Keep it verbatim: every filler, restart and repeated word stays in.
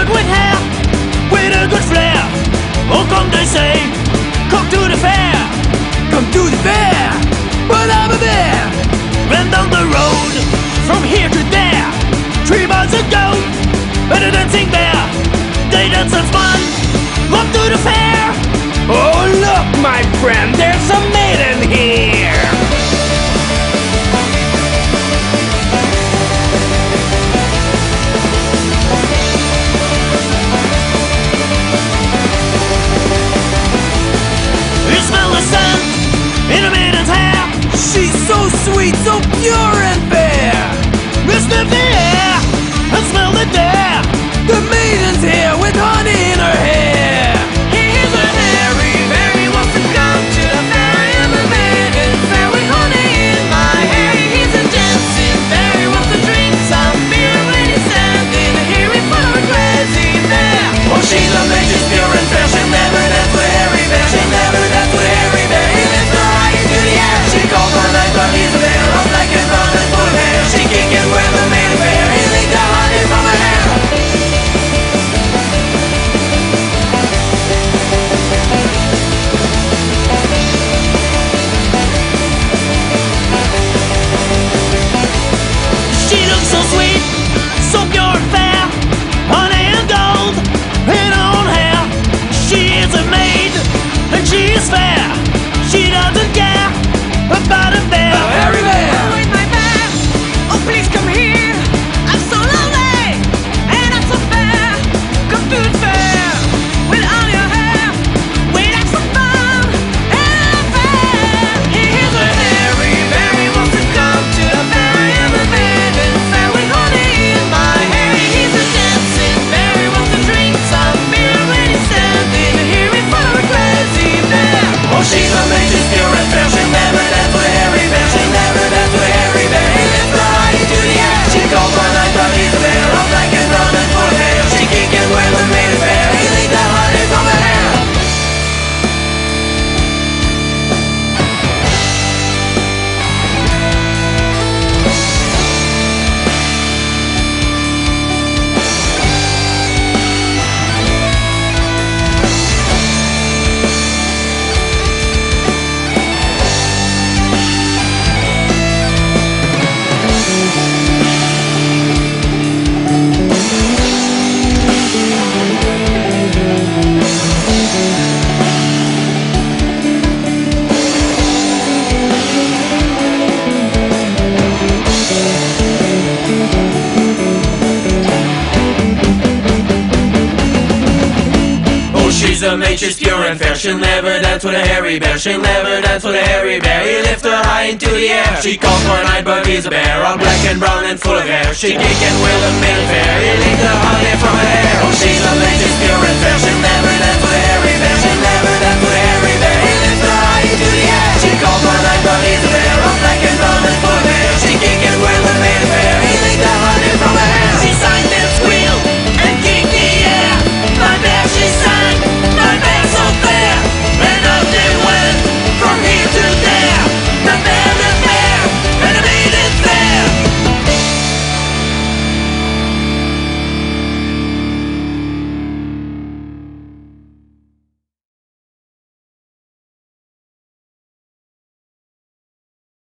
good with hair, with a good flair. Oh, come they say, come to the fair, come to the fair. But I'm a bear. Ran down the road, from here to there. Three miles ago, and a dancing bear. They dance and fun, up to the fair. Oh look, my friend, there's a maiden here. You smell the sun in a maiden's hair. She's so sweet, so pure and fair. You sniff the air and smell the dare. The maiden's here with honey in her hair. Here's a hairy bear, he wants to come to the fair. I am a maiden's fair with honey in my hair. He's a dancing bear, he wants to drink some beer. When he's standing here in front of a crazy bear. Oh, she's a maid, she's pure and fair. She'll never dance with a hairy bear. She'll never dance with a hairy bear. He lifts her high into the air. She calls for night, but he's a bear. All black and brown and full of hair. She can't get where the maiden bear. He licked the honey from her hair. She looks so sweet, so pure and fair. Honey and gold in her own hair. She is a maid and she is fair. She doesn't care about a bear. A hairy bear. Oh, wait, my bear. Oh, please come here. I'm so lonely and I'm so fair. Come to the fair with all your hair. We'd have some fun and I'm fair. Here's a hairy bear. He wants to come to the fair. I am a maiden fair with honey in my hair. He's a dancing bear. He wants to drink some beer when he's standing here in front of a crazy bear. Oh, she's a maid, she's pure and fair. She'll never dance with a hairy bear. She'll never dance with a hairy bear. He lifts her high into the air. She calls for night, but he's a bear. All black and brown and full of hair. She can't get where the maiden bear. He licked the honey from her hair. She's a maid, she's pure and fair. She'll never dance with a hairy bear. She'll never dance with a hairy bear. He lifts her high into the air. She calls for a night, but he's a bear. All black and brown and full of hair. She can't get with a maiden fair. He licked the honey from her hair.